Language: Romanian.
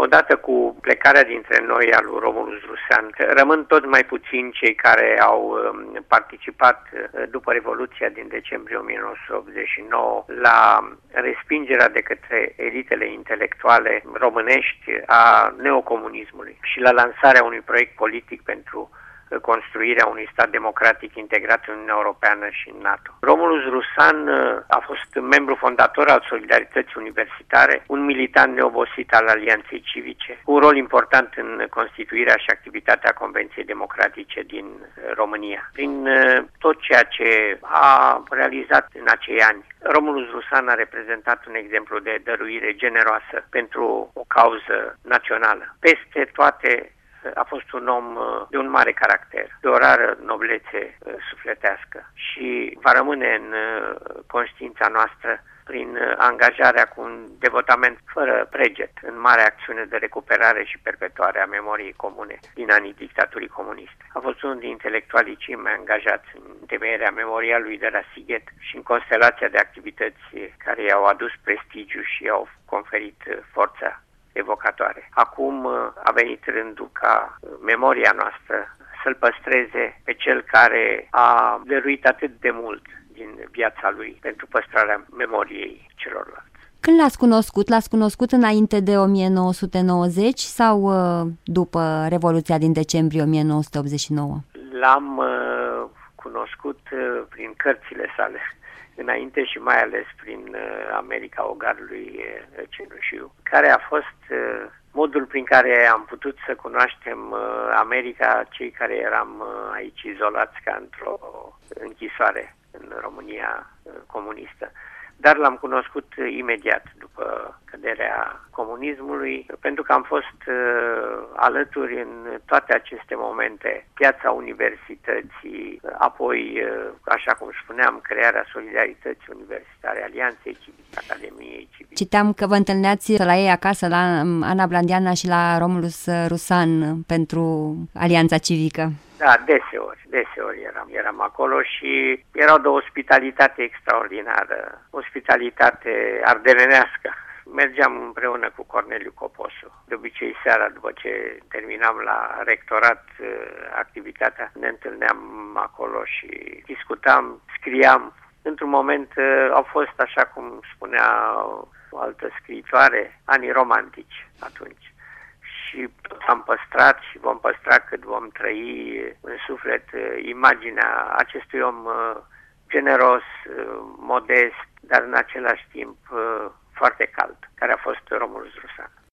Odată cu plecarea dintre noi a lui Romulus Rusan, rămân tot mai puțini cei care au participat după Revoluția din decembrie 1989 la respingerea de către elitele intelectuale românești a neocomunismului și la lansarea unui proiect politic pentru construirea unui stat democratic integrat în Uniunea Europeană și în NATO. Romulus Rusan a fost membru fondator al Solidarității Universitare, un militant neobosit al Alianței Civice, cu un rol important în constituirea și activitatea Convenției Democratice din România. Prin tot ceea ce a realizat în acei ani, Romulus Rusan a reprezentat un exemplu de dăruire generoasă pentru o cauză națională. Peste toate, a fost un om de un mare caracter, de o rară noblețe sufletească și va rămâne în conștiința noastră prin angajarea cu un devotament fără preget în marea acțiune de recuperare și perpetuare a memoriei comune din anii dictaturii comuniste. A fost unul din intelectualii cei mai angajați în temeierea memorialului de la Sighet și în constelația de activități care i-au adus prestigiu și i-au conferit forța evocatoare. Acum a venit rândul ca memoria noastră să-l păstreze pe cel care a dăruit atât de mult din viața lui pentru păstrarea memoriei celorlalți. Când l-ați cunoscut? L-ați cunoscut înainte de 1990 sau după Revoluția din decembrie 1989? L-am cunoscut prin cărțile sale, înainte și mai ales prin America Ogarului Cenușiu, care a fost modul prin care am putut să cunoaștem America, cei care eram aici izolați ca într-o închisoare în România comunistă. Dar l-am cunoscut imediat după căderea comunismului, pentru că am fost alături în toate aceste momente, piața universității, apoi, așa cum spuneam, crearea Solidarității Universitare, Alianței Civice, Academiei Civice. Citeam că vă întâlneați la ei acasă, la Ana Blandiana și la Romulus Rusan pentru Alianța Civică. Da, deseori eram acolo și era de o ospitalitate extraordinară, ospitalitate ardelenească. Mergeam împreună cu Corneliu Coposu. De obicei seara, după ce terminam la rectorat activitatea, ne întâlneam acolo și discutam, scriam. Într-un moment au fost, așa cum spunea o altă scriitoare, anii romantici atunci. Și tot am păstrat și vom păstra cât vom trăi în suflet imaginea acestui om generos, modest, dar în același timp foarte cald, care a fost Romulus Rusan.